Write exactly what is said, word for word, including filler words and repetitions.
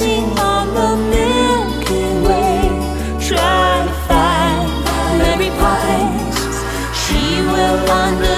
galaxy on the Milky Way, trying to find Mary Poppins. She will understand.